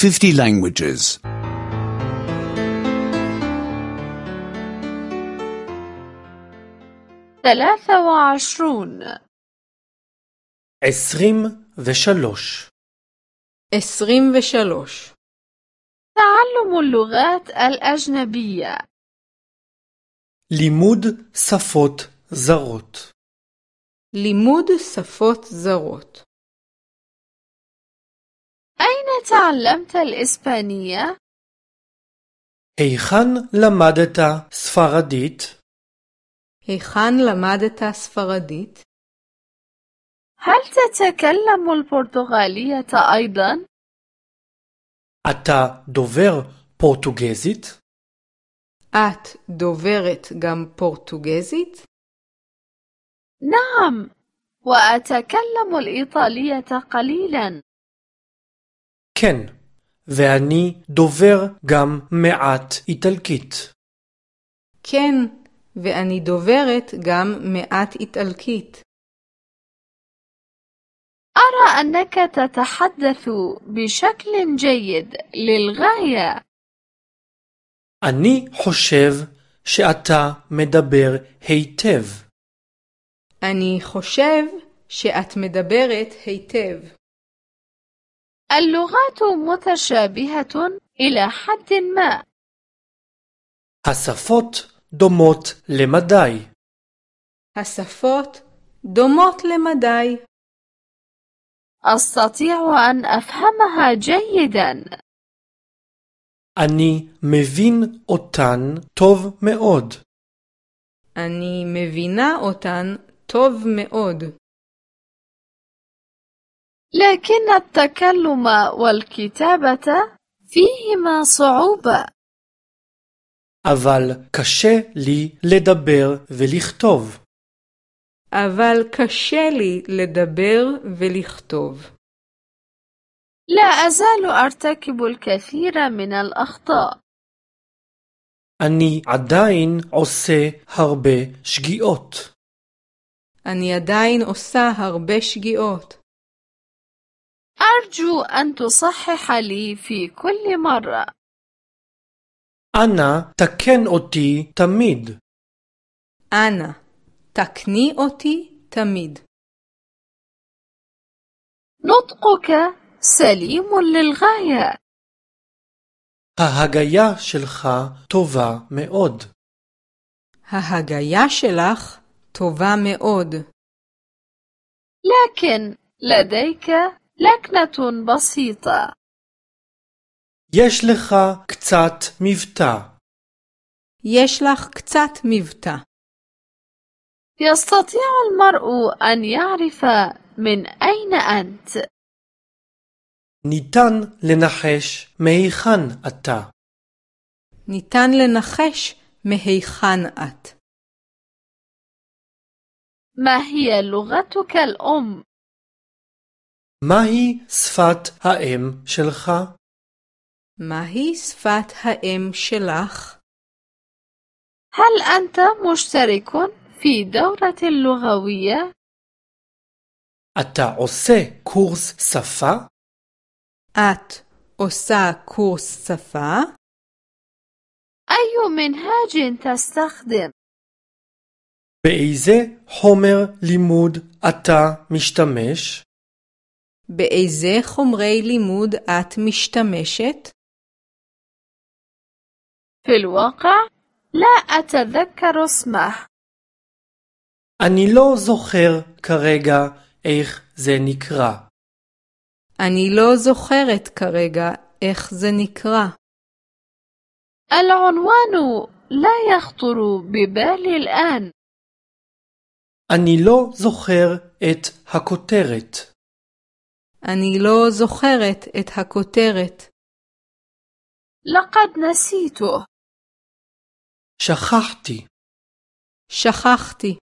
50 languages. 23 23 23 تعلم اللغات الأجنبية. לימוד שפות זרות. לימוד שפות זרות. أين تعلمت الإسبانية؟ היכן למדת ספרדית? היכן למדת ספרדית? هل تتكلم البرتغالية أيضا؟ אתה דובר פורטוגזית? את דוברת גם פורטוגזית? نعم، وأتكلم الإيطالية قليلا. כן, ואני דובר גם מעט איטלקית. כן, ואני דוברת גם מעט איטלקית. أرى أنك تتحدث بشكل جيد للغاية. אני חושב שאתה מדבר היטב. אני חושב שאת מדברת היטב. اللغات متشابهة إلى حد ما. השפות דומות למדי. השפות דומות למדי. أستطيع أن أفهمها جيدا. אני מבין אותן טוב מאוד. אני מבינה אותן טוב מאוד. لكن التكلم والكتابة فيهما صعوبة. אבל קשה לי לדבר ולכתוב. אבל קשה לי לדבר ולכתוב. لا أزال أرتكب الكثير من الأخطاء. אני עדיין עושה הרבה שגיאות. אני עדיין עושה הרבה שגיאות. أرجو أن تصحح لي في كل مرة. אנא תקן אותי תמיד. אנא, תקני אותי תמיד. نطقك سليم للغاية. ההגיה שלך טובה מאוד. ההגיה שלך טובה מאוד. لكن لديك لكنة بسيطة. יש לך קצת מבטא. יש לך קצת מבטא. يستطيع المرء أن يعرف من أين أنت. ניתן לנחש מהיכן אתה. ניתן לנחש מהיכן את. ما هي لغتك الأم؟ מהי שפת האם שלך? מהי שפת האם שלך? هل أنت مشترك في دورة لغوية؟ אתה עושה קורס שפה? את עושה קורס שפה? أي منهاج تستخدم؟ באיזה חומר לימוד אתה משתמש? באיזה חומרי לימוד את משתמשת? في الواقع لا أتذكر اسمه. אני לא זוכר כרגע איך זה נקרא. אני לא זוכרת כרגע איך זה נקרא. العنوان لا يخطر ببالي الآن. אני לא זוכר את הכותרת. אני לא זוכרת את הכותרת. لقد نسيته. שכחתי. שכחתי.